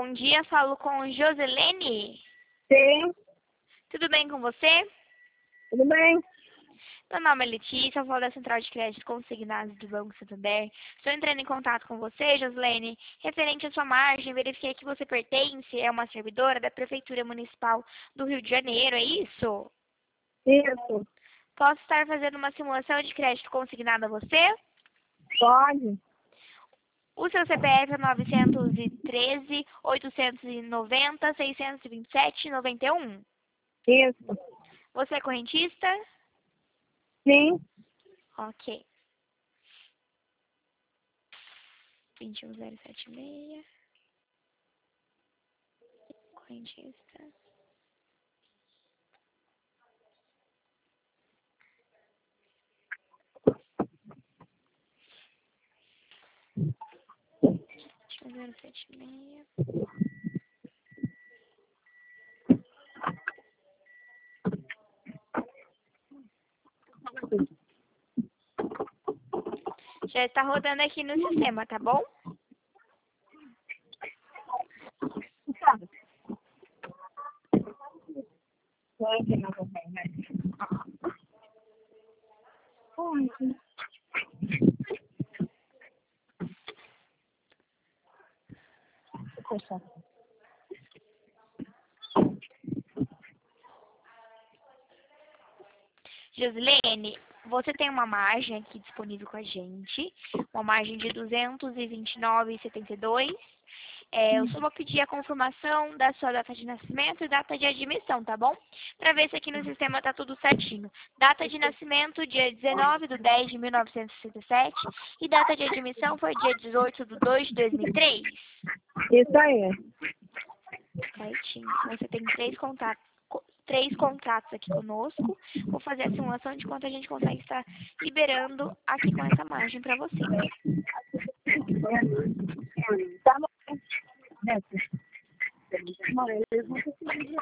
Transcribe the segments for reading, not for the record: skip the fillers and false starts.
Bom dia, falo com Joselene. Sim, Tudo bem com você? tudo bem? Meu nome é Letícia, eu falo da Central de Crédito Consignados do Banco Santander. Estou entrando em contato com você, Joselene, referente à sua margem. Verifiquei que você pertence a uma servidora da Prefeitura Municipal do Rio de Janeiro, é isso? Isso, Posso estar fazendo uma simulação de crédito consignado a você? pode? O seu CPF é 913-890-627-91. Isso, Você é correntista? sim, Ok. 21076. Correntista. Vinte e 1076. Já está rodando aqui no sistema, tá bom? pode, não também, né? Pode. Poxa. Josilene, você tem uma margem aqui disponível com a gente, uma margem de 229,72. Eu só vou pedir a confirmação da sua data de nascimento e data de admissão, tá bom? Para ver se aqui no sistema tá tudo certinho. Data de nascimento, dia 19/10/1967. E data de admissão foi dia 18/2/2003. Isso aí. Certinho. Você tem três contratos aqui conosco. Vou fazer a simulação de quanto a gente consegue estar liberando aqui com essa margem para você. Tá bom. Desce. Não, eles vão conseguir.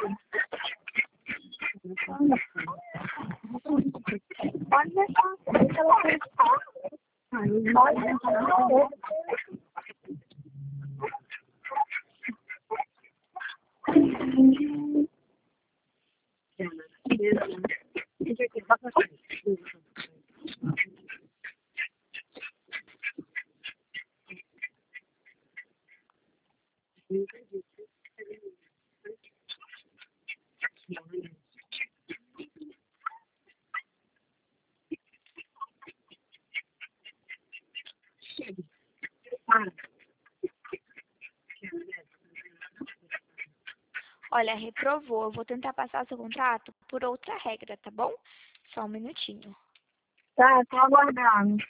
Pode deixar. Deixa ela pensar. Pode deixar. Olha, reprovou. Eu vou tentar passar o seu contrato por outra regra, tá bom? Só um minutinho. Tá, tô aguardando.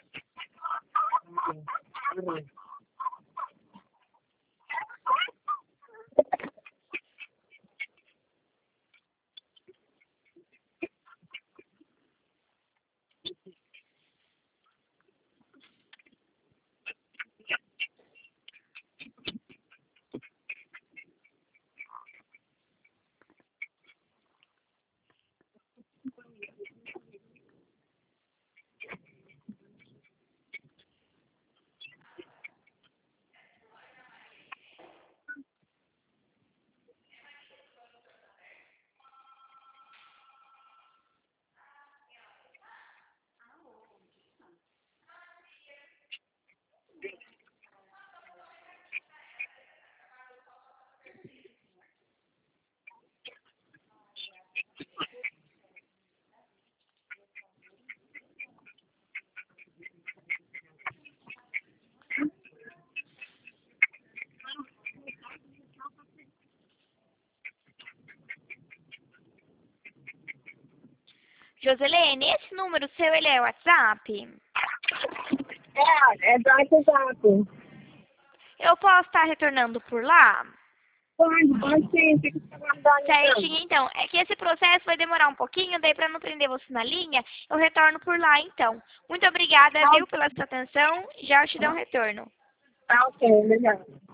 Joselene, esse número seu, ele é WhatsApp? É do WhatsApp. Eu posso estar retornando por lá? Pode sim. Fica aguardando. Certinho, então. É que esse processo vai demorar um pouquinho, daí para não prender você na linha, eu retorno por lá, então. Muito obrigada, viu, pela sua atenção. Já eu te dou um retorno. Tá ok, legal.